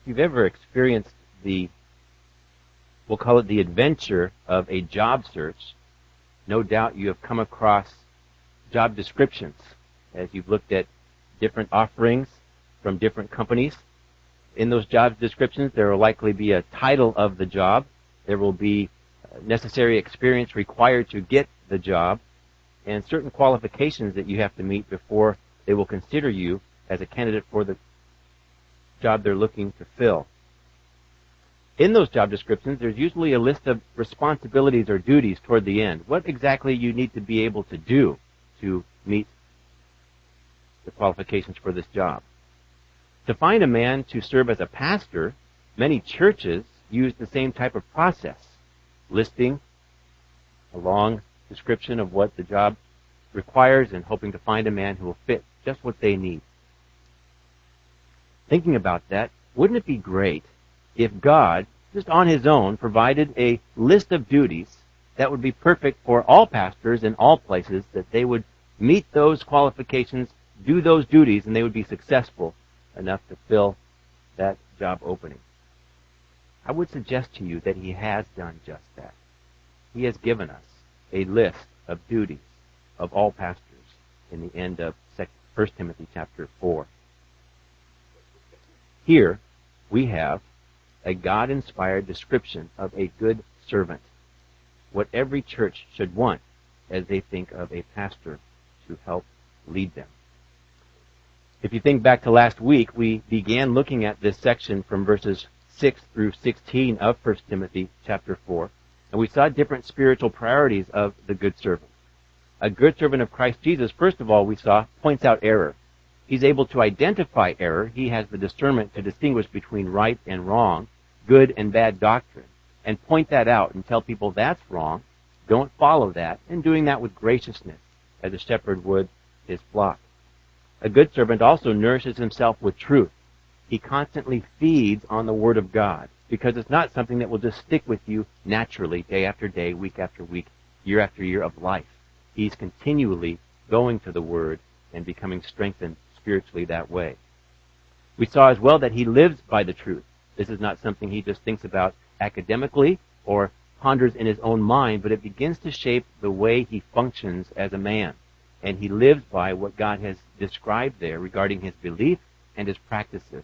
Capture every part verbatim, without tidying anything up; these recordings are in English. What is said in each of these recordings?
you've ever experienced the, we'll call it the adventure of a job search, no doubt you have come across job descriptions as you've looked at different offerings from different companies. In those job descriptions, there will likely be a title of the job. There will be necessary experience required to get the job and certain qualifications that you have to meet before they will consider you as a candidate for the job they're looking to fill. In those job descriptions, there's usually a list of responsibilities or duties toward the end. What exactly you need to be able to do to meet the qualifications for this job. To find a man to serve as a pastor, many churches use the same type of process, listing a long description of what the job requires and hoping to find a man who will fit just what they need. Thinking about that, wouldn't it be great if God, just on His own, provided a list of duties that would be perfect for all pastors in all places, that they would meet those qualifications, do those duties, and they would be successful enough to fill that job opening? I would suggest to you that He has done just that. He has given us a list of duties of all pastors in the end of First Timothy chapter four. Here we have a God-inspired description of a good servant, what every church should want as they think of a pastor to help lead them. If you think back to last week, we began looking at this section from verses six through sixteen of First Timothy chapter four, and we saw different spiritual priorities of the good servant. A good servant of Christ Jesus, first of all, we saw, points out error. He's able to identify error. He has the discernment to distinguish between right and wrong, good and bad doctrine, and point that out and tell people that's wrong, don't follow that, and doing that with graciousness, as a shepherd would his flock. A good servant also nourishes himself with truth. He constantly feeds on the Word of God, because it's not something that will just stick with you naturally, day after day, week after week, year after year of life. He's continually going to the Word and becoming strengthened spiritually that way. We saw as well that he lives by the truth. This is not something he just thinks about academically or ponders in his own mind, but it begins to shape the way he functions as a man. And he lives by what God has described there regarding his belief and his practices.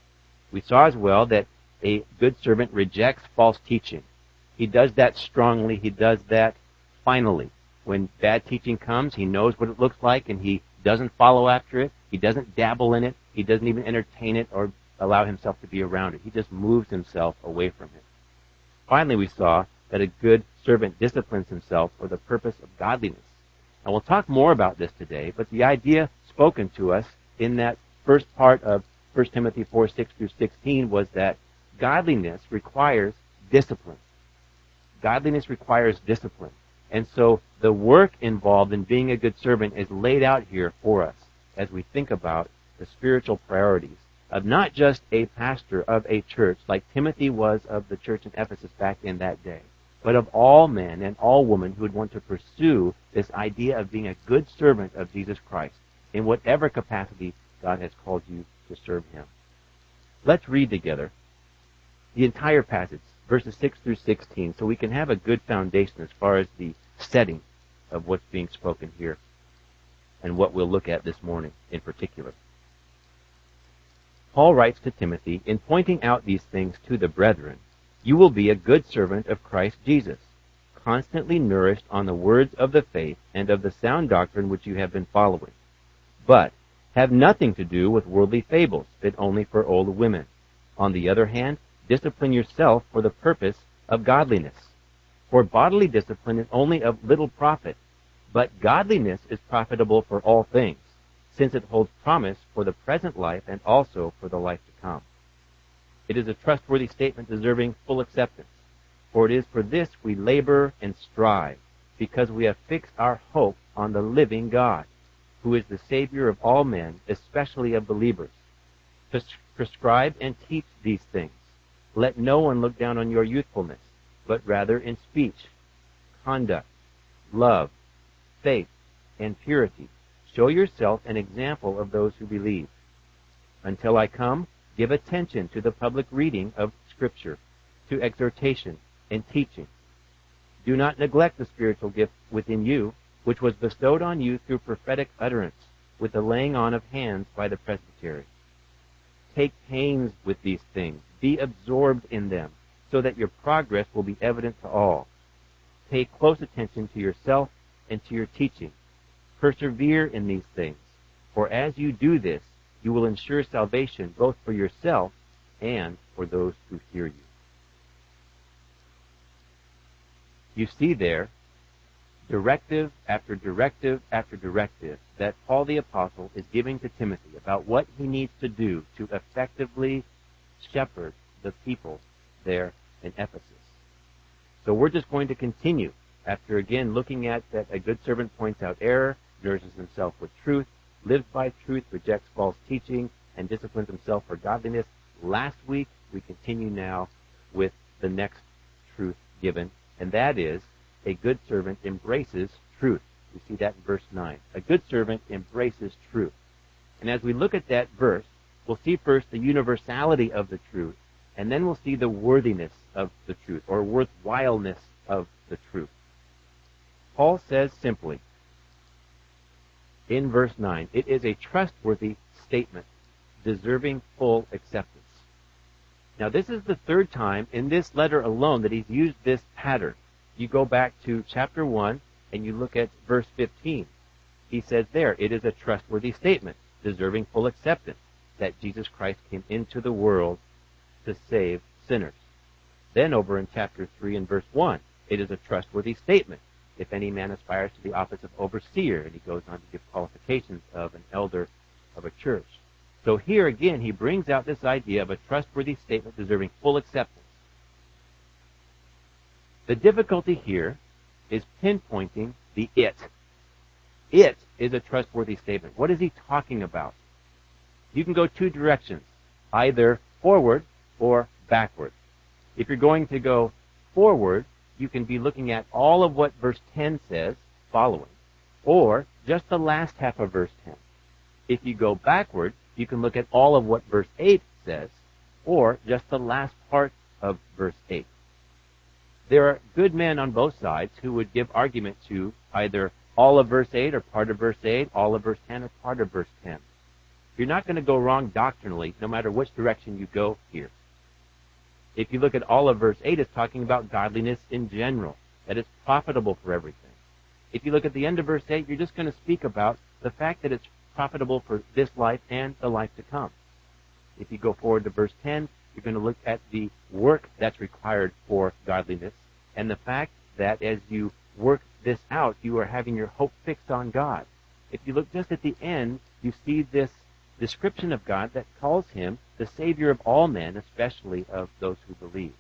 We saw as well that a good servant rejects false teaching. He does that strongly. He does that finally. When bad teaching comes, he knows what it looks like and he doesn't follow after it. He doesn't dabble in it. He doesn't even entertain it or allow himself to be around it. He just moves himself away from it. Finally, we saw that a good servant disciplines himself for the purpose of godliness. And we'll talk more about this today, but the idea spoken to us in that first part of First Timothy four, six through sixteen was that godliness requires discipline. Godliness requires discipline. And so the work involved in being a good servant is laid out here for us as we think about the spiritual priorities of not just a pastor of a church like Timothy was of the church in Ephesus back in that day, but of all men and all women who would want to pursue this idea of being a good servant of Jesus Christ in whatever capacity God has called you to serve Him. Let's read together the entire passage, verses six through sixteen, so we can have a good foundation as far as the setting of what's being spoken here and what we'll look at this morning in particular. Paul writes to Timothy, in pointing out these things to the brethren, you will be a good servant of Christ Jesus, constantly nourished on the words of the faith and of the sound doctrine which you have been following. But have nothing to do with worldly fables, fit only for old women. On the other hand, discipline yourself for the purpose of godliness. For bodily discipline is only of little profit, but godliness is profitable for all things, since it holds promise for the present life and also for the life to come. It is a trustworthy statement deserving full acceptance, for it is for this we labor and strive, because we have fixed our hope on the living God, who is the Savior of all men, especially of believers. Prescribe and teach these things. Let no one look down on your youthfulness, but rather in speech, conduct, love, faith, and purity. Show yourself an example of those who believe. Until I come, Give attention to the public reading of Scripture, to exhortation and teaching. Do not neglect the spiritual gift within you, which was bestowed on you through prophetic utterance, with the laying on of hands by the presbytery. Take pains with these things. Be absorbed in them, so that your progress will be evident to all. Pay close attention to yourself and to your teaching. Persevere in these things, for as you do this, you will ensure salvation both for yourself and for those who hear you. You see there, directive after directive after directive that Paul the Apostle is giving to Timothy about what he needs to do to effectively shepherd the people there in Ephesus. So we're just going to continue after again looking at that a good servant points out error, nourishes himself with truth, lives by truth, rejects false teaching, and disciplines himself for godliness. Last week, we continue now with the next truth given, and that is a good servant embraces truth. We see that in verse nine. A good servant embraces truth. And as we look at that verse, we'll see first the universality of the truth, and then we'll see the worthiness of the truth, or worthwhileness of the truth. Paul says simply, in verse nine, it is a trustworthy statement, deserving full acceptance. Now, this is the third time in this letter alone that he's used this pattern. You go back to chapter one, and you look at verse fifteen. He says there, it is a trustworthy statement, deserving full acceptance, that Jesus Christ came into the world to save sinners. Then over in chapter three and verse one, it is a trustworthy statement, if any man aspires to the office of overseer, and he goes on to give qualifications of an elder of a church. So here again, he brings out this idea of a trustworthy statement deserving full acceptance. The difficulty here is pinpointing the it. It is a trustworthy statement. What is he talking about? You can go two directions, either forward or backward. If you're going to go forward, you can be looking at all of what verse ten says, following, or just the last half of verse ten. If you go backward, you can look at all of what verse eight says, or just the last part of verse eight. There are good men on both sides who would give argument to either all of verse eight or part of verse eight, all of verse ten or part of verse ten. You're not going to go wrong doctrinally, no matter which direction you go here. If you look at all of verse eight, it's talking about godliness in general, that it's profitable for everything. If you look at the end of verse eight, you're just going to speak about the fact that it's profitable for this life and the life to come. If you go forward to verse ten, you're going to look at the work that's required for godliness and the fact that as you work this out, you are having your hope fixed on God. If you look just at the end, you see this description of God that calls him the Savior of all men, especially of those who believe.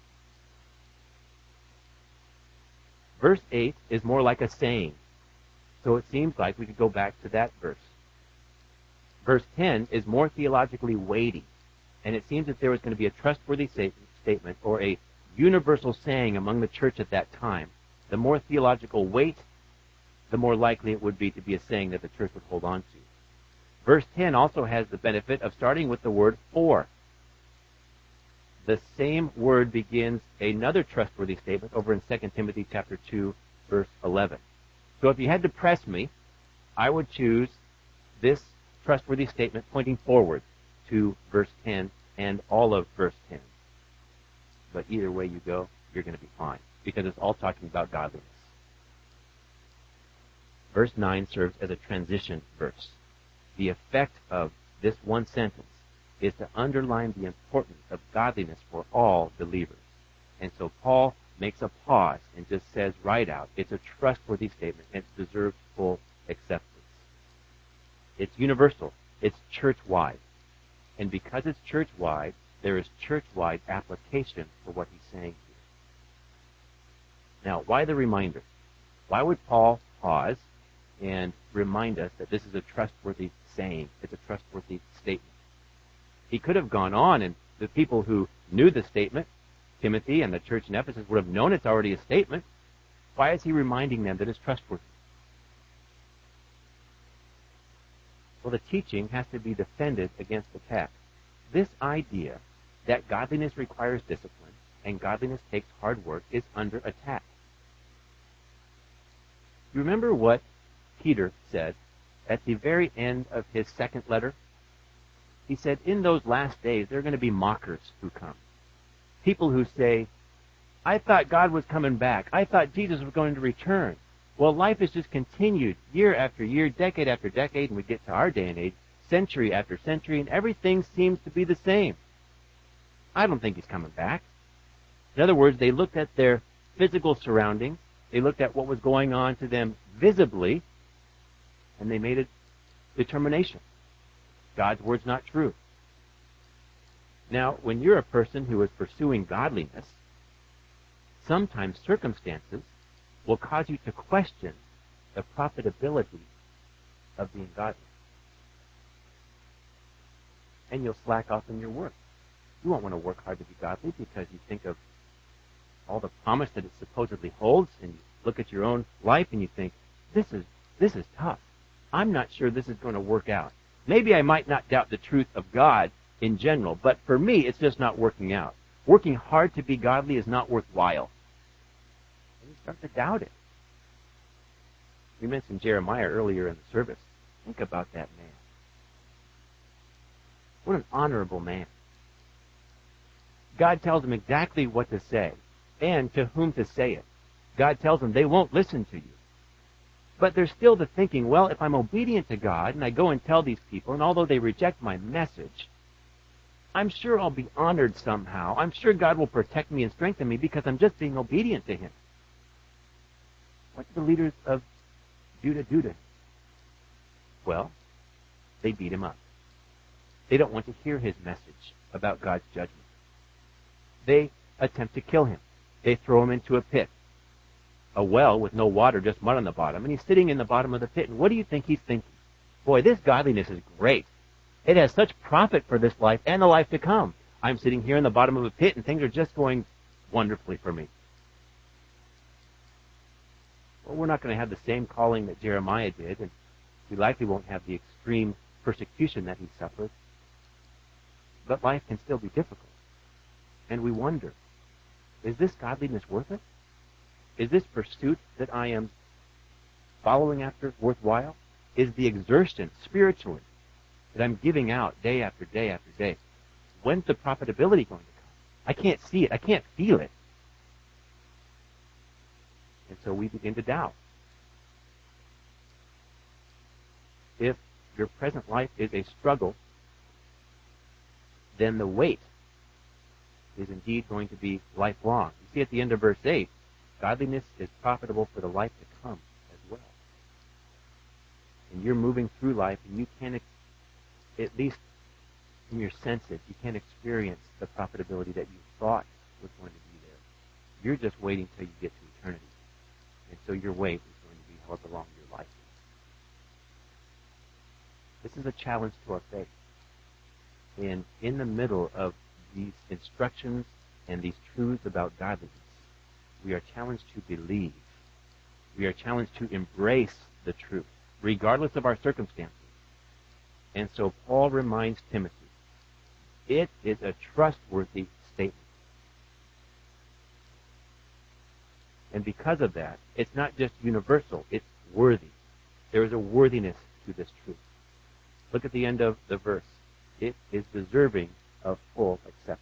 Verse eight is more like a saying, so it seems like we could go back to that verse. Verse ten is more theologically weighty, and it seems that there was going to be a trustworthy statement or a universal saying among the church at that time. The more theological weight, the more likely it would be to be a saying that the church would hold on to. Verse ten also has the benefit of starting with the word for. The same word begins another trustworthy statement over in Second Timothy chapter two, verse eleven. So if you had to press me, I would choose this trustworthy statement pointing forward to verse ten and all of verse ten. But either way you go, you're going to be fine, because it's all talking about godliness. Verse nine serves as a transition verse. The effect of this one sentence is to underline the importance of godliness for all believers. And so Paul makes a pause and just says right out, it's a trustworthy statement and it deserves full acceptance. It's universal. It's church-wide. And because it's church-wide, there is church-wide application for what he's saying here. Now, why the reminder? Why would Paul pause and remind us that this is a trustworthy saying? It's a trustworthy statement. He could have gone on, and the people who knew the statement, Timothy and the church in Ephesus, would have known it's already a statement. Why is he reminding them that it's trustworthy? Well, the teaching has to be defended against attack. this idea that godliness requires discipline and godliness takes hard work is under attack. You remember what Peter said at the very end of his second letter? He said, in those last days, there are going to be mockers who come. People who say, I thought God was coming back. I thought Jesus was going to return. Well, life has just continued year after year, decade after decade, and we get to our day and age, century after century, and everything seems to be the same. I don't think he's coming back. In other words, they looked at their physical surroundings, they looked at what was going on to them visibly, and they made a determination. God's word's not true. Now, when you're a person who is pursuing godliness, sometimes circumstances will cause you to question the profitability of being godly. And you'll slack off in your work. You won't want to work hard to be godly because you think of all the promise that it supposedly holds, and you look at your own life and you think, this is this is tough. I'm not sure this is going to work out. Maybe I might not doubt the truth of God in general, but for me, it's just not working out. Working hard to be godly is not worthwhile. And you start to doubt it. We mentioned Jeremiah earlier in the service. Think about that man. What an honorable man. God tells him exactly what to say and to whom to say it. God tells them they won't listen to you. But there's still the thinking, well, if I'm obedient to God and I go and tell these people, and although they reject my message, I'm sure I'll be honored somehow. I'm sure God will protect me and strengthen me because I'm just being obedient to him. What do the leaders of Judah do to him? Well, they beat him up. They don't want to hear his message about God's judgment. They attempt to kill him. They throw him into a pit, a well with no water, just mud on the bottom, and he's sitting in the bottom of the pit. And what do you think he's thinking? Boy, this godliness is great. It has such profit for this life and the life to come. I'm sitting here in the bottom of a pit, and things are just going wonderfully for me. Well, we're not going to have the same calling that Jeremiah did, and we likely won't have the extreme persecution that he suffered. But life can still be difficult. And we wonder, is this godliness worth it? Is this pursuit that I am following after worthwhile? Is the exertion spiritually that I'm giving out day after day after day, when's the profitability going to come? I can't see it. I can't feel it. And so we begin to doubt. If your present life is a struggle, then the wait is indeed going to be lifelong. You see at the end of verse eight, godliness is profitable for the life to come as well. And you're moving through life, and you can't, at least in your senses, you can't experience the profitability that you thought was going to be there. You're just waiting till you get to eternity. And so your wait is going to be however long your life is. This is a challenge to our faith. And in the middle of these instructions and these truths about godliness, we are challenged to believe. We are challenged to embrace the truth, regardless of our circumstances. And so Paul reminds Timothy, it is a trustworthy statement. And because of that, it's not just universal, it's worthy. There is a worthiness to this truth. Look at the end of the verse. It is deserving of full acceptance.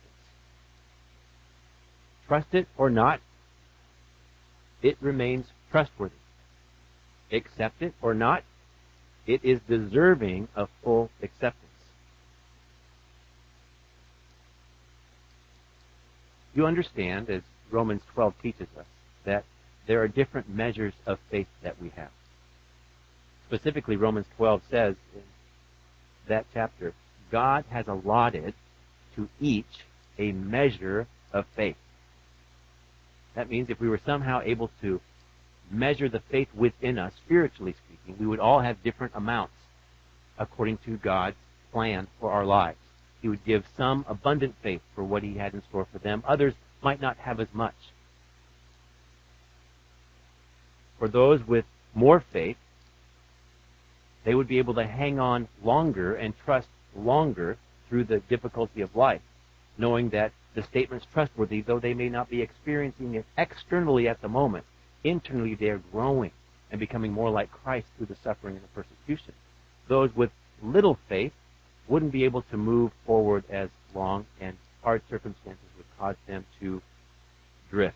Trust it or not, it remains trustworthy. Accept it or not, it is deserving of full acceptance. You understand, as Romans twelve teaches us, that there are different measures of faith that we have. Specifically, Romans twelve says in that chapter, God has allotted to each a measure of faith. That means if we were somehow able to measure the faith within us, spiritually speaking, we would all have different amounts according to God's plan for our lives. He would give some abundant faith for what he had in store for them. Others might not have as much. For those with more faith, they would be able to hang on longer and trust longer through the difficulty of life, knowing that the statement's trustworthy, though they may not be experiencing it externally at the moment. Internally, they are growing and becoming more like Christ through the suffering and the persecution. Those with little faith wouldn't be able to move forward as long, and hard circumstances would cause them to drift.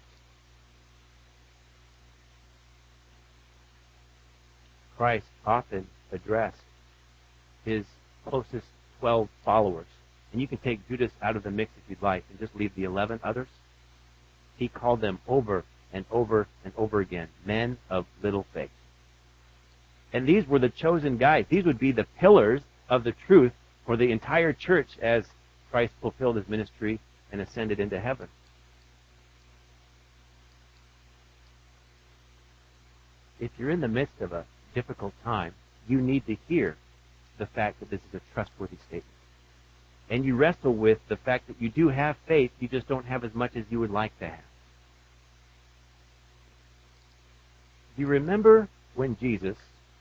Christ often addressed his closest twelve followers. And you can take Judas out of the mix if you'd like and just leave the eleven others. He called them over and over and over again, men of little faith. And these were the chosen guys. These would be the pillars of the truth for the entire church as Christ fulfilled his ministry and ascended into heaven. If you're in the midst of a difficult time, you need to hear the fact that this is a trustworthy statement. And you wrestle with the fact that you do have faith, you just don't have as much as you would like to have. Do you remember when Jesus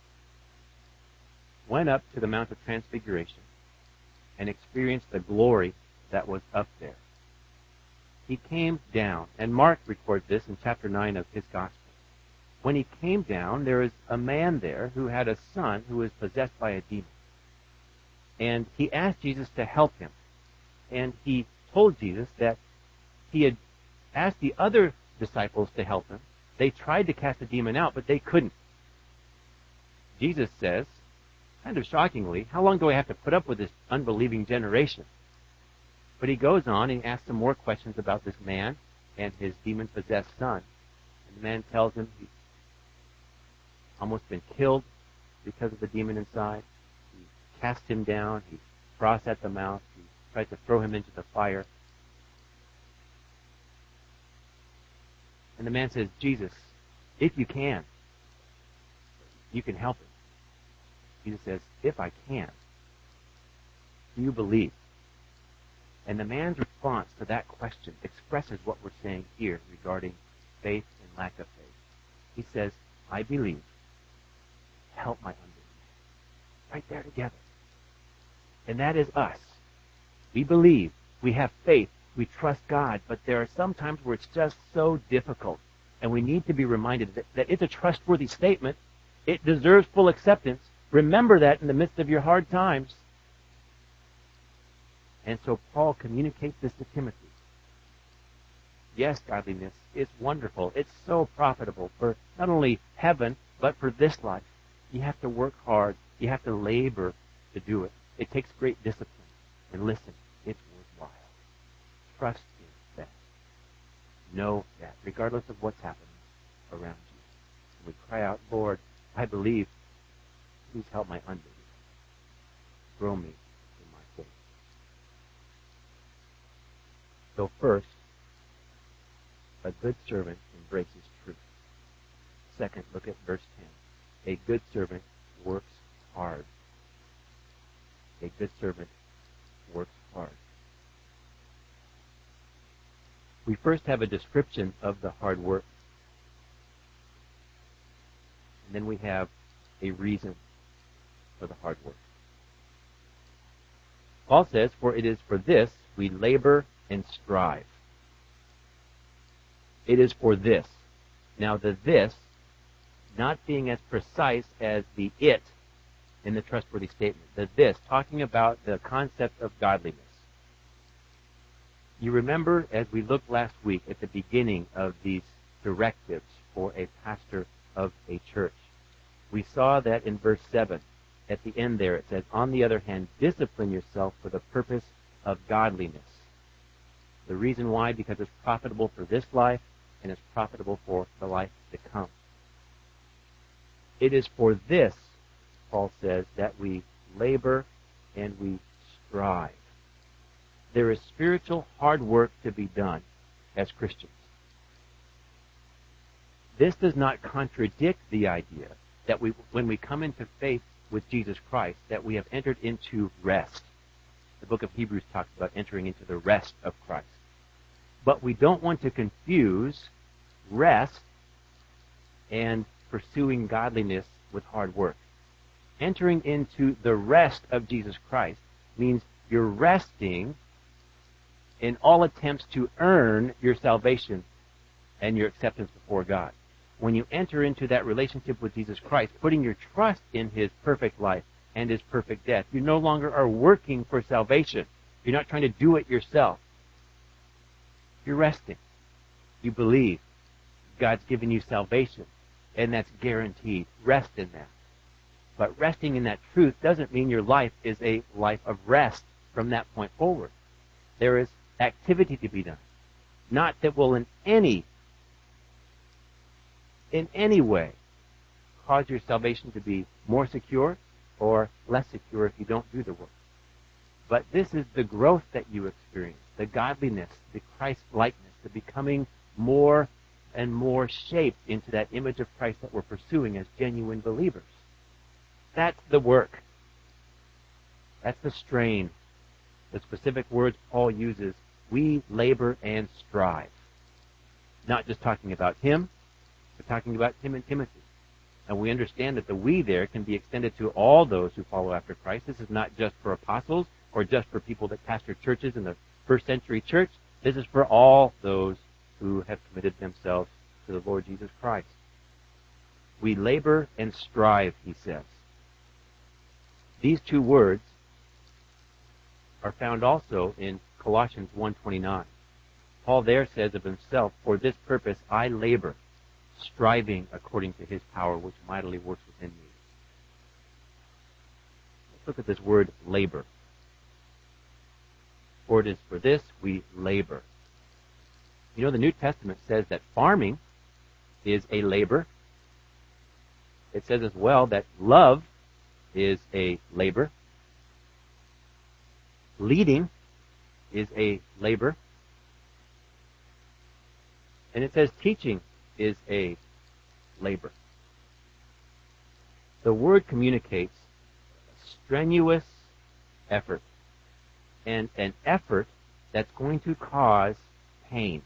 went up to the Mount of Transfiguration and experienced the glory that was up there? He came down, and Mark records this in chapter nine of his Gospel. When he came down, there was a man there who had a son who was possessed by a demon. And he asked Jesus to help him. And he told Jesus that he had asked the other disciples to help him. They tried to cast the demon out, but they couldn't. Jesus says, kind of shockingly, how long do I have to put up with this unbelieving generation? But he goes on and asks some more questions about this man and his demon-possessed son. And the man tells him he's almost been killed because of the demon inside. Cast him down, he froths at the mouth, he tries to throw him into the fire. And the man says, Jesus, if you can, you can help him. Jesus says, if I can, do you believe? And the man's response to that question expresses what we're saying here regarding faith and lack of faith. He says, I believe. Help my unbelief. Right there together. And that is us. We believe, we have faith, we trust God, but there are some times where it's just so difficult. And we need to be reminded that, that it's a trustworthy statement. It deserves full acceptance. Remember that in the midst of your hard times. And so Paul communicates this to Timothy. Yes, godliness is wonderful. It's so profitable for not only heaven, but for this life. You have to work hard. You have to labor to do it. It takes great discipline. And listen, it's worthwhile. Trust in that. Know that, regardless of what's happening around you. And we cry out, Lord, I believe. Please help my unbelief. Grow me in my faith. So first, a good servant embraces truth. Second, look at verse ten. A good servant works hard. A good servant works hard. We first have a description of the hard work. And then we have a reason for the hard work. Paul says, for it is for this we labor and strive. It is for this. Now the this, not being as precise as the it in the trustworthy statement. The this, talking about the concept of godliness. You remember, as we looked last week at the beginning of these directives for a pastor of a church, we saw that in verse seven, at the end there, it says, on the other hand, discipline yourself for the purpose of godliness. The reason why, because it's profitable for this life, and it's profitable for the life to come. It is for this, Paul says, that we labor and we strive. There is spiritual hard work to be done as Christians. This does not contradict the idea that we, when we come into faith with Jesus Christ, that we have entered into rest. The book of Hebrews talks about entering into the rest of Christ. But we don't want to confuse rest and pursuing godliness with hard work. Entering into the rest of Jesus Christ means You're resting in all attempts to earn your salvation and your acceptance before God. When you enter into that relationship with Jesus Christ, putting your trust in His perfect life and His perfect death, you no longer are working for salvation. You're not trying to do it yourself. You're resting. You believe God's given you salvation, and that's guaranteed. Rest in that. But resting in that truth doesn't mean your life is a life of rest from that point forward. There is activity to be done. Not that will in any, in any way cause your salvation to be more secure or less secure if you don't do the work. But this is the growth that you experience, the godliness, the Christ-likeness, the becoming more and more shaped into that image of Christ that we're pursuing as genuine believers. That's the work. That's the strain. The specific words Paul uses, we labor and strive. Not just talking about him, but talking about Tim and Timothy. And we understand that the we there can be extended to all those who follow after Christ. This is not just for apostles or just for people that pastor churches in the first century church. This is for all those who have committed themselves to the Lord Jesus Christ. We labor and strive, he says. These two words are found also in Colossians one twenty-nine. Paul there says of himself, for this purpose I labor, striving according to his power which mightily works within me. Let's look at this word labor. For it is for this we labor. You know, the New Testament says that farming is a labor. It says as well that love is a labor. Leading is a labor. And it says teaching is a labor. The word communicates strenuous effort, and an effort that's going to cause pain.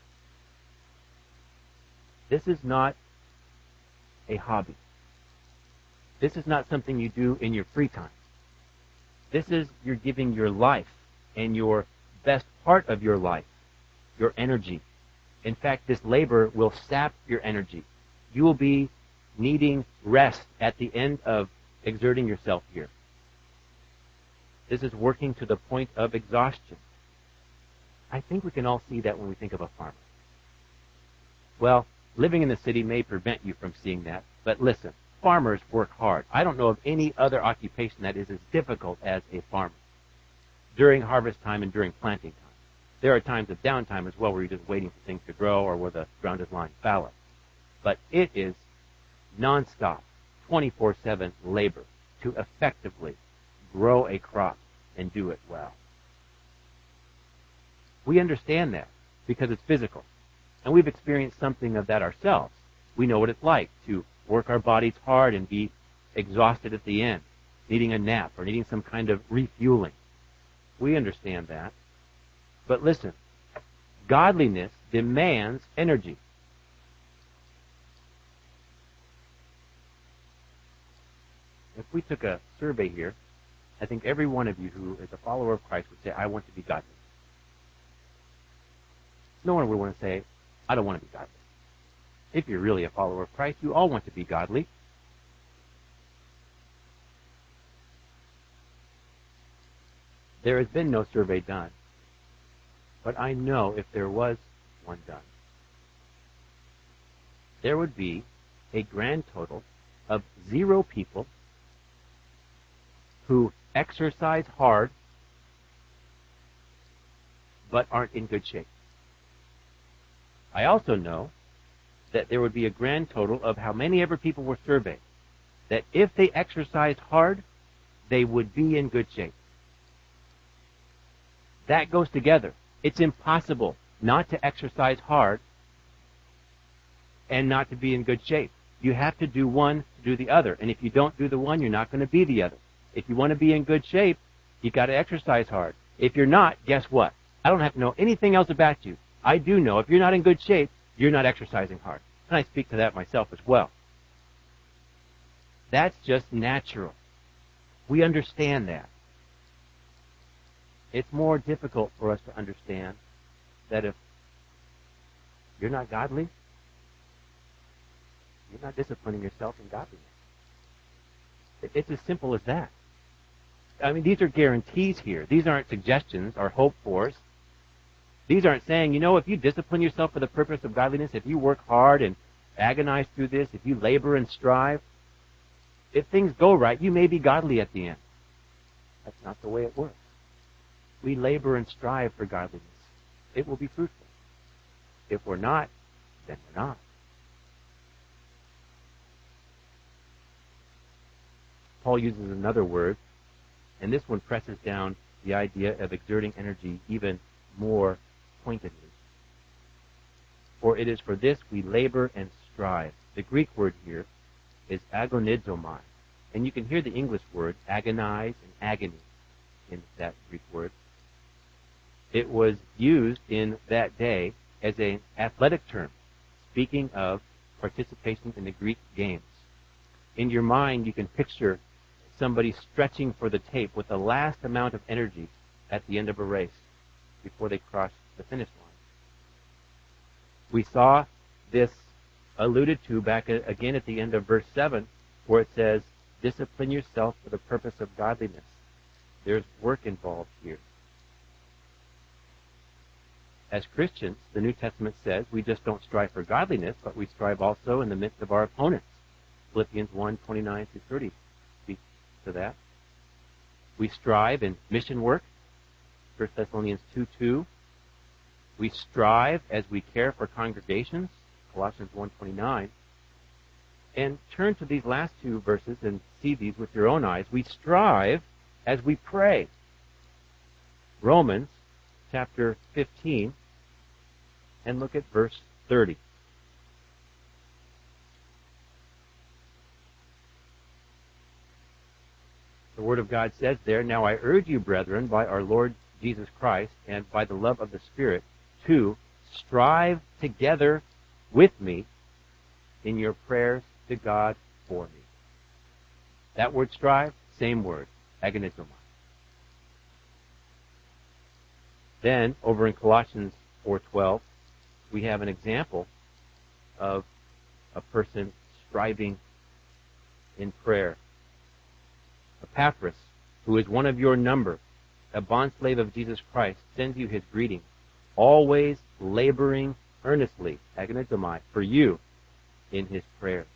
This is not a hobby. This is not something you do in your free time. This is you're giving your life and your best part of your life, your energy. In fact, this labor will sap your energy. You will be needing rest at the end of exerting yourself here. This is working to the point of exhaustion. I think we can all see that when we think of a farmer. Well, living in the city may prevent you from seeing that, but listen, farmers work hard. I don't know of any other occupation that is as difficult as a farmer during harvest time and during planting time. There are times of downtime as well where you're just waiting for things to grow or where the ground is lying fallow. But it is nonstop, twenty-four seven labor to effectively grow a crop and do it well. We understand that because it's physical. And we've experienced something of that ourselves. We know what it's like to work our bodies hard and be exhausted at the end, needing a nap or needing some kind of refueling. We understand that. But listen, godliness demands energy. If we took a survey here, I think every one of you who is a follower of Christ would say, I want to be godly. No one would want to say, I don't want to be godly. If you're really a follower of Christ, you all want to be godly. There has been no survey done. But I know if there was one done, there would be a grand total of zero people who exercise hard but aren't in good shape. I also know that there would be a grand total of how many ever people were surveyed, that if they exercised hard, they would be in good shape. That goes together. It's impossible not to exercise hard and not to be in good shape. You have to do one to do the other. And if you don't do the one, you're not going to be the other. If you want to be in good shape, you've got to exercise hard. If you're not, guess what? I don't have to know anything else about you. I do know if you're not in good shape, you're not exercising hard. And I speak to that myself as well. That's just natural. We understand that. It's more difficult for us to understand that if you're not godly, you're not disciplining yourself in godliness. It's as simple as that. I mean, these are guarantees here. These aren't suggestions or hope fors. These aren't saying, you know, if you discipline yourself for the purpose of godliness, if you work hard and agonize through this, if you labor and strive, if things go right, you may be godly at the end. That's not the way it works. We labor and strive for godliness. It will be fruitful. If we're not, then we're not. Paul uses another word, and this one presses down the idea of exerting energy even more pointedly. For it is for this we labor and strive. The Greek word here is agonizomai. And you can hear the English word agonize and agony in that Greek word. It was used in that day as an athletic term, speaking of participation in the Greek games. In your mind, you can picture somebody stretching for the tape with the last amount of energy at the end of a race before they cross the finish line. We saw this alluded to back again at the end of verse seven, where it says, discipline yourself for the purpose of godliness. There's work involved here. As Christians, the New Testament says we just don't strive for godliness, but we strive also in the midst of our opponents. Philippians one, twenty-nine through thirty speaks to that. We strive in mission work. First Thessalonians two, two. We strive as we care for congregations. Colossians one, twenty-nine. And turn to these last two verses and see these with your own eyes. We strive as we pray. Romans chapter fifteen, and look at verse thirty. The Word of God says there, now I urge you, brethren, by our Lord Jesus Christ and by the love of the Spirit, to strive together with me in your prayers to God for me. That word strive, same word, agonizomai. Then, over in Colossians four twelve, we have an example of a person striving in prayer. Epaphras, who is one of your number, a bondslave of Jesus Christ, sends you his greeting, always laboring earnestly, agonizomai, for you in his prayers.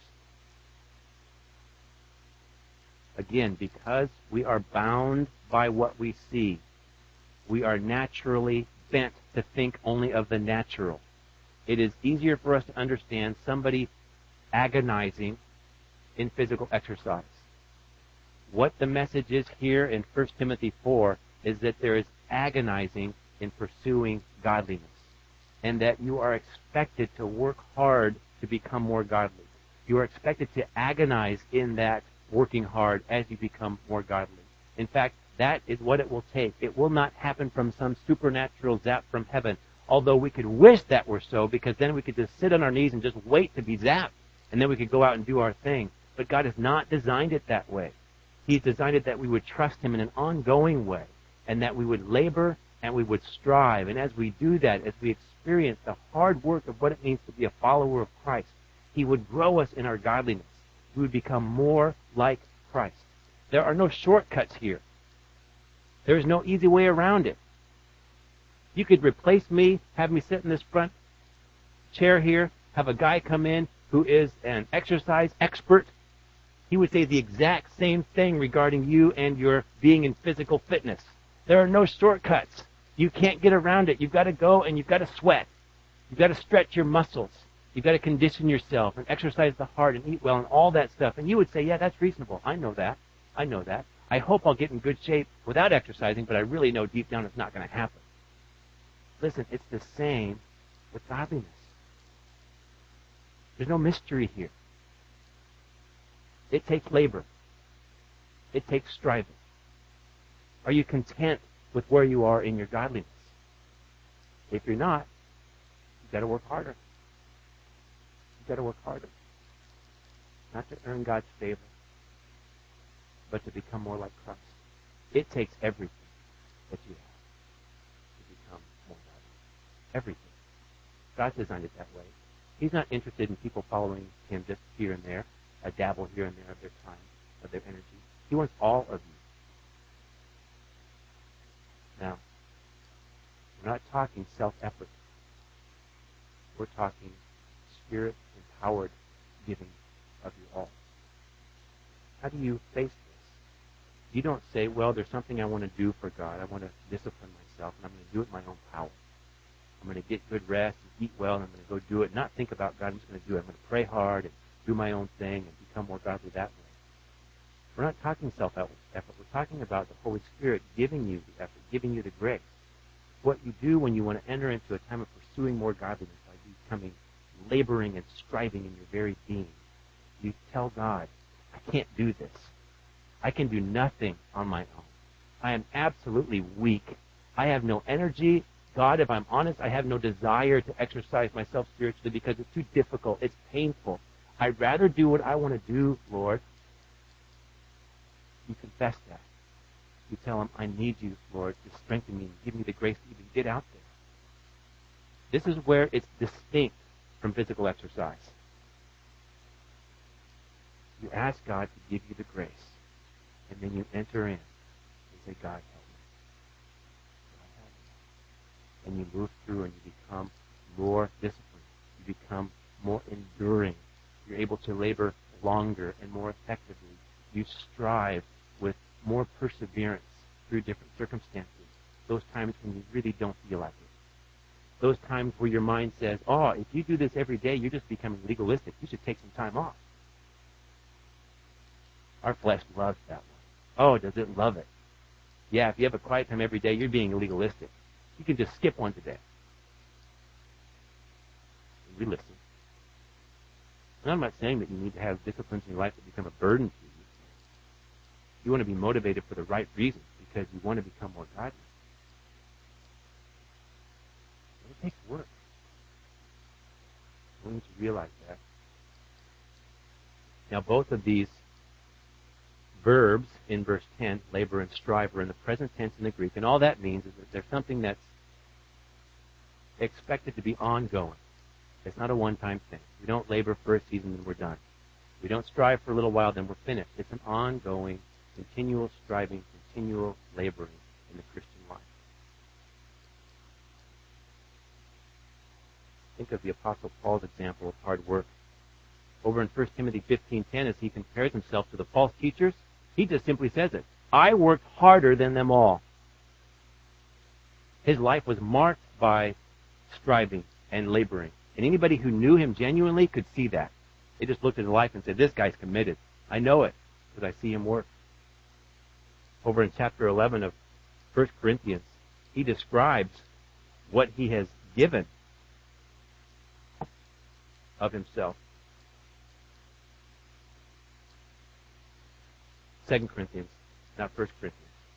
Again, because we are bound by what we see, we are naturally bent to think only of the natural. It is easier for us to understand somebody agonizing in physical exercise. What the message is here in First Timothy four is that there is agonizing in pursuing godliness, and that you are expected to work hard to become more godly. You are expected to agonize in that working hard as you become more godly. In fact, that is what it will take. It will not happen from some supernatural zap from heaven, although we could wish that were so, because then we could just sit on our knees and just wait to be zapped, and then we could go out and do our thing. But God has not designed it that way. He's designed it that we would trust him in an ongoing way, and that we would labor and we would strive. And as we do that, as we experience the hard work of what it means to be a follower of Christ, he would grow us in our godliness. We would become more like Christ. There are no shortcuts here. There is no easy way around it. You could replace me, have me sit in this front chair here, have a guy come in who is an exercise expert. He would say the exact same thing regarding you and your being in physical fitness. There are no shortcuts. You can't get around it. You've got to go and you've got to sweat. You've got to stretch your muscles. You've got to condition yourself and exercise the heart and eat well and all that stuff. And you would say, yeah, that's reasonable. I know that. I know that. I hope I'll get in good shape without exercising, but I really know deep down it's not going to happen. Listen, it's the same with godliness. There's no mystery here. It takes labor. It takes striving. Are you content with where you are in your godliness? If you're not, you've got to work harder. You've got to work harder. Not to earn God's favor, but to become more like Christ. It takes everything that you have. Everything. God designed it that way. He's not interested in people following him just here and there, a dabble here and there of their time, of their energy. He wants all of you. Now, we're not talking self-effort. We're talking Spirit-empowered giving of your all. How do you face this? You don't say, well, there's something I want to do for God. I want to discipline myself, and I'm going to do it in my own power. I'm going to get good rest and eat well, and I'm going to go do it, not think about God. I'm just going to do it. I'm going to pray hard and do my own thing and become more godly that way. We're not talking self-effort. We're talking about the Holy Spirit giving you the effort, giving you the grace. What you do when you want to enter into a time of pursuing more godliness by becoming laboring and striving in your very being. You tell God, I can't do this. I can do nothing on my own. I am absolutely weak. I have no energy. God, if I'm honest, I have no desire to exercise myself spiritually because it's too difficult. It's painful. I'd rather do what I want to do, Lord. You confess that. You tell him, I need you, Lord, to strengthen me and give me the grace to even get out there. This is where it's distinct from physical exercise. You ask God to give you the grace, and then you enter in and say, God, help me. God, help me. And you move through and you become more disciplined. You become more enduring. You're able to labor longer and more effectively. You strive with more perseverance through different circumstances. Those times when you really don't feel like it. Those times where your mind says, oh, if you do this every day, you're just becoming legalistic. You should take some time off. Our flesh loves that one. Oh, does it love it? Yeah, if you have a quiet time every day, you're being legalistic. You can just skip one today. And we listen. And I'm not saying that you need to have disciplines in your life that become a burden to you. You want to be motivated for the right reasons because you want to become more godly. But it takes work. We need to realize that. Now, both of these verbs in verse ten, labor and strive, are in the present tense in the Greek, and all that means is that there's something that's expected to be ongoing. It's not a one-time thing. We don't labor for a season and we're done. We don't strive for a little while, then we're finished. It's an ongoing, continual striving, continual laboring in the Christian life. Think of the Apostle Paul's example of hard work. Over in First Timothy fifteen ten, as he compares himself to the false teachers, he just simply says it. I worked harder than them all. His life was marked by striving and laboring. And anybody who knew him genuinely could see that. They just looked at his life and said, this guy's committed. I know it because I see him work. Over in chapter eleven of First Corinthians, he describes what he has given of himself. Second Corinthians, not First Corinthians.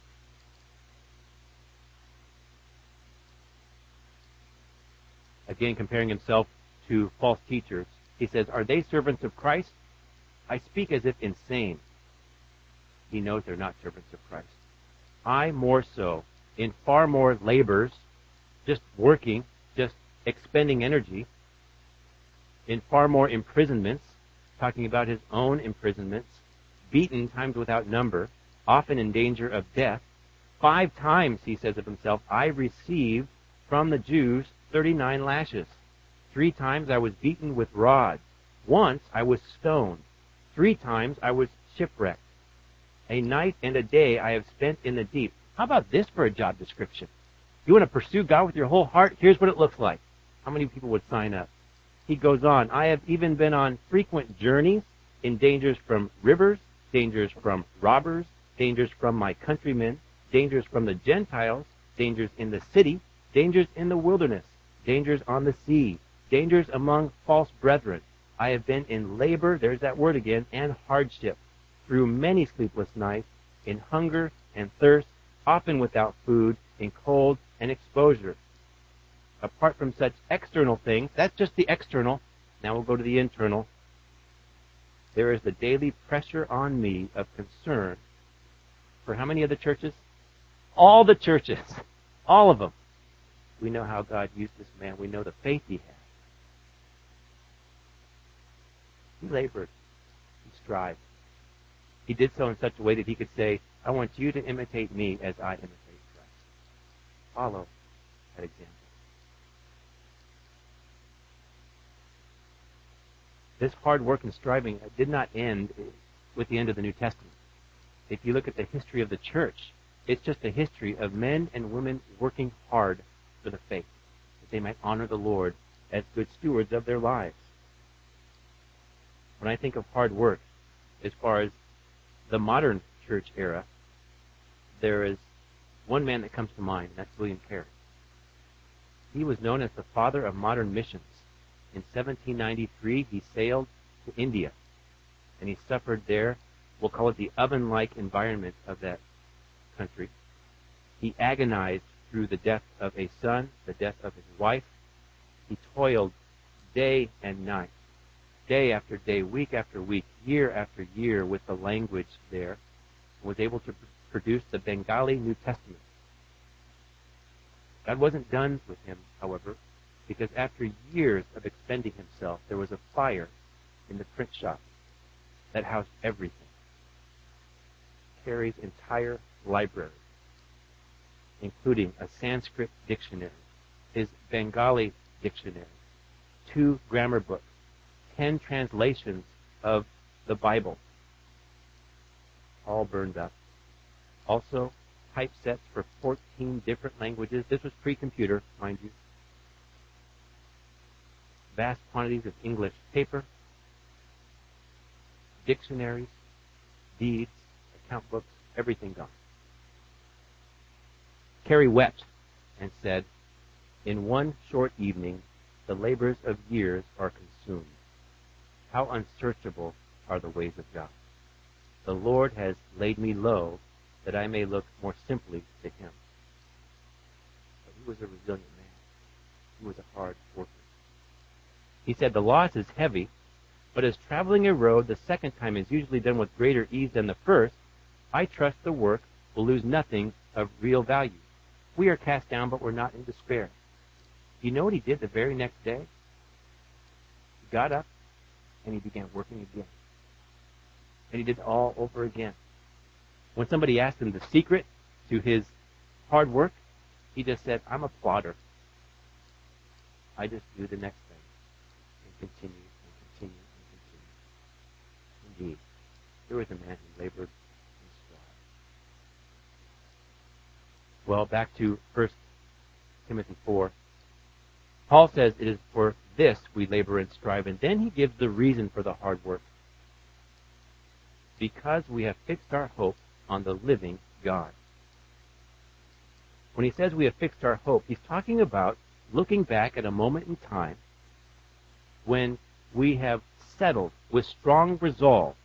Again, comparing himself to false teachers, he says, are they servants of Christ? I speak as if insane. He knows they're not servants of Christ. I more so, in far more labors, just working, just expending energy, in far more imprisonments, talking about his own imprisonments, beaten times without number, often in danger of death. Five times, he says of himself, I received from the Jews thirty-nine lashes. Three times I was beaten with rods. Once I was stoned. Three times I was shipwrecked. A night and a day I have spent in the deep. How about this for a job description? You want to pursue God with your whole heart? Here's what it looks like. How many people would sign up? He goes on, I have even been on frequent journeys in dangers from rivers, dangers from robbers, dangers from my countrymen, dangers from the Gentiles, dangers in the city, dangers in the wilderness, dangers on the sea, dangers among false brethren. I have been in labor, there's that word again, and hardship, through many sleepless nights, in hunger and thirst, often without food, in cold and exposure. Apart from such external things, that's just the external. Now we'll go to the internal. There is the daily pressure on me of concern for how many of the churches? All the churches. All of them. We know how God used this man. We know the faith he had. He labored. He strived. He did so in such a way that he could say, I want you to imitate me as I imitate Christ. Follow that example. This hard work and striving did not end with the end of the New Testament. If you look at the history of the church, it's just a history of men and women working hard for the faith, that they might honor the Lord as good stewards of their lives. When I think of hard work, as far as the modern church era, there is one man that comes to mind, and that's William Carey. He was known as the father of modern missions. In seventeen ninety-three, he sailed to India, and he suffered there, we'll call it the oven-like environment of that country. He agonized through the death of a son, the death of his wife. He toiled day and night, day after day, week after week, year after year with the language there, and was able to produce the Bengali New Testament. God wasn't done with him, however, because after years of expending himself, there was a fire in the print shop that housed everything. Carey's entire library, including a Sanskrit dictionary, his Bengali dictionary, two grammar books, ten translations of the Bible, all burned up. Also, typesets for fourteen different languages. This was pre-computer, mind you. Vast quantities of English paper, dictionaries, deeds, account books, everything gone. Carey wept and said, in one short evening, the labors of years are consumed. How unsearchable are the ways of God. The Lord has laid me low that I may look more simply to him. But he was a resilient man. He was a hard worker. He said, the loss is heavy, but as traveling a road the second time is usually done with greater ease than the first, I trust the work will lose nothing of real value. We are cast down, but we're not in despair. Do you know what he did the very next day? He got up and he began working again. And he did it all over again. When somebody asked him the secret to his hard work, he just said, I'm a plodder. I just do the next thing and continue and continue and continue. Indeed, here was a man who labored and strived. Well, back to First Timothy four. Paul says it is for this we labor and strive, and then he gives the reason for the hard work. Because we have fixed our hope on the living God. When he says we have fixed our hope, he's talking about looking back at a moment in time when we have settled with strong resolve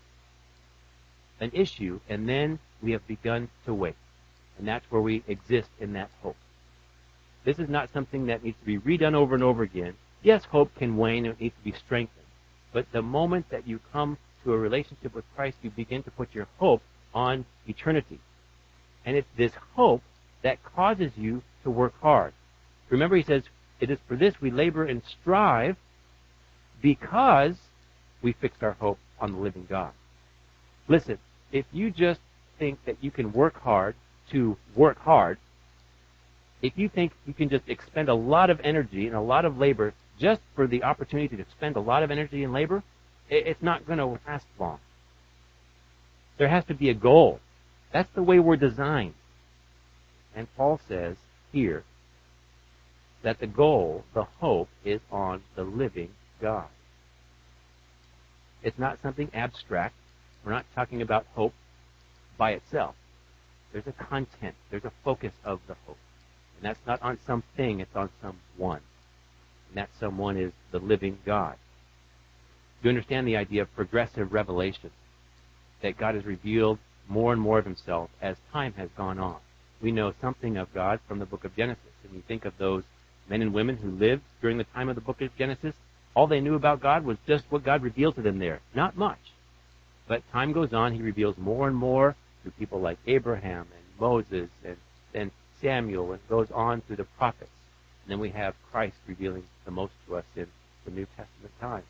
an issue, and then we have begun to wait. And that's where we exist in that hope. This is not something that needs to be redone over and over again. Yes, hope can wane and it needs to be strengthened. But the moment that you come to a relationship with Christ, you begin to put your hope on eternity. And it's this hope that causes you to work hard. Remember, he says, it is for this we labor and strive because we fixed our hope on the living God. Listen, if you just think that you can work hard to work hard, if you think you can just expend a lot of energy and a lot of labor just for the opportunity to expend a lot of energy and labor, it's not going to last long. There has to be a goal. That's the way we're designed. And Paul says here that the goal, the hope, is on the living God. It's not something abstract. We're not talking about hope by itself. There's a content. There's a focus of the hope. And that's not on something, it's on someone. And that someone is the living God. You understand the idea of progressive revelation, that God has revealed more and more of himself as time has gone on. We know something of God from the book of Genesis. And you think of those men and women who lived during the time of the book of Genesis, all they knew about God was just what God revealed to them there. Not much. But time goes on, he reveals more and more through people like Abraham and Moses and then Samuel, and goes on through the prophets. And then we have Christ revealing the most to us in the New Testament times.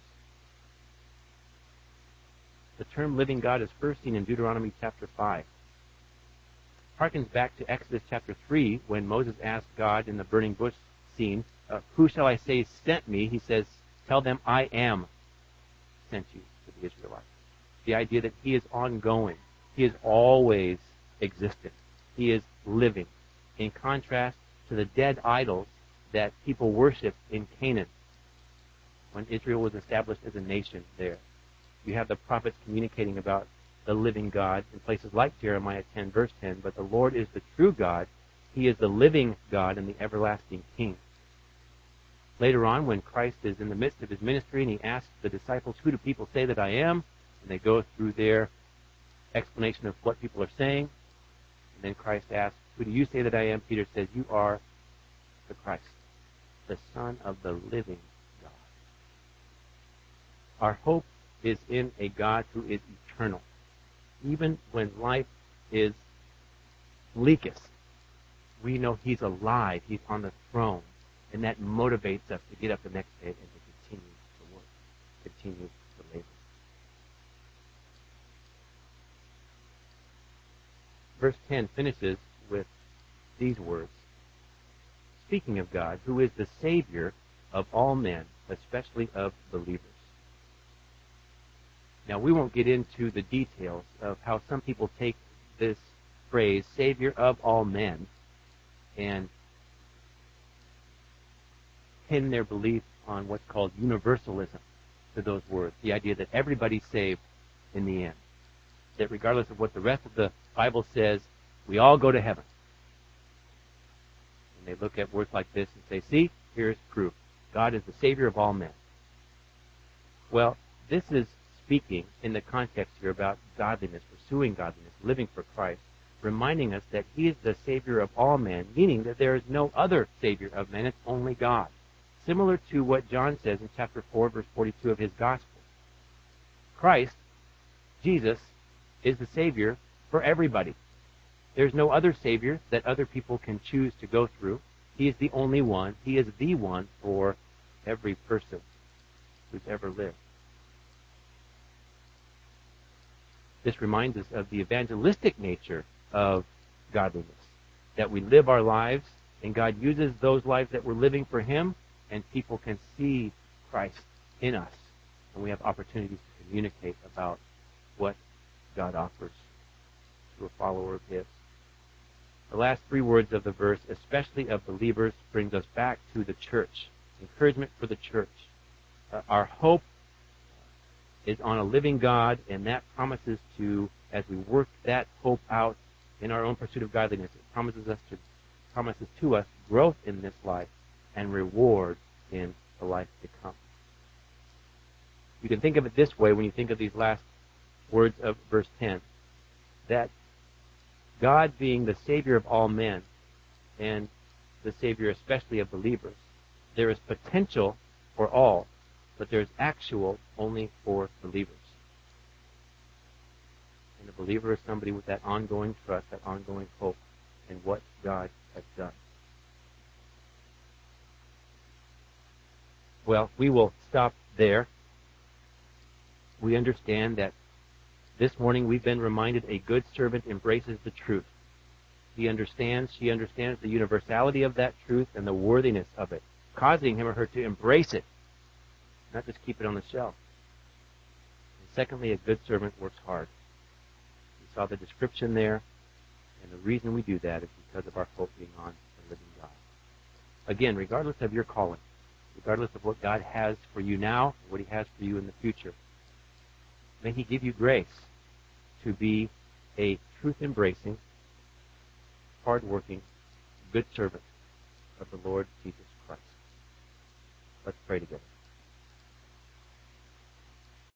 The term living God is first seen in Deuteronomy chapter five. Harkens back to Exodus chapter three, when Moses asked God in the burning bush scene, uh, who shall I say sent me? He says, tell them I am sent you to the Israelites. The idea that he is ongoing. He has always existed. He is living. In contrast to the dead idols that people worship in Canaan, when Israel was established as a nation there. You have the prophets communicating about the living God in places like Jeremiah ten, verse ten, but the Lord is the true God. He is the living God and the everlasting King. Later on, when Christ is in the midst of his ministry and he asks the disciples, who do people say that I am? And they go through their explanation of what people are saying. And then Christ asks, who do you say that I am? Peter says, you are the Christ, the Son of the living God. Our hope is in a God who is eternal. Even when life is bleakest, we know he's alive, he's on the throne, and that motivates us to get up the next day and to continue to work, continue to labor. Verse ten finishes with these words, speaking of God, who is the Savior of all men, especially of believers. Now, we won't get into the details of how some people take this phrase, Savior of all men, and pin their belief on what's called universalism to those words, the idea that everybody's saved in the end, that regardless of what the rest of the Bible says, we all go to heaven. And they look at words like this and say, see, here's proof. God is the Savior of all men. Well, this is speaking in the context here about godliness, pursuing godliness, living for Christ, reminding us that he is the Savior of all men, meaning that there is no other Savior of men, it's only God. Similar to what John says in chapter four, verse forty-two of his gospel. Christ, Jesus, is the Savior for everybody. There's no other Savior that other people can choose to go through. He is the only one. He is the one for every person who's ever lived. This reminds us of the evangelistic nature of godliness, that we live our lives, and God uses those lives that we're living for him, and people can see Christ in us, and we have opportunities to communicate about what God offers to a follower of his. The last three words of the verse, especially of believers, brings us back to the church, encouragement for the church. Uh, our hope is on a living God, and that promises to, as we work that hope out in our own pursuit of godliness, it promises us to promises to us growth in this life and reward in the life to come. You can think of it this way when you think of these last words of verse ten, that God being the Savior of all men and the Savior especially of believers, there is potential for all, but there's actual only for believers. And a believer is somebody with that ongoing trust, that ongoing hope in what God has done. Well, we will stop there. We understand that this morning we've been reminded a good servant embraces the truth. He understands, she understands the universality of that truth and the worthiness of it, causing him or her to embrace it, not just keep it on the shelf. And secondly, a good servant works hard. We saw the description there, and the reason we do that is because of our hope being on the living God. Again, regardless of your calling, regardless of what God has for you now, what he has for you in the future, may he give you grace to be a truth-embracing, hard-working, good servant of the Lord Jesus Christ. Let's pray together.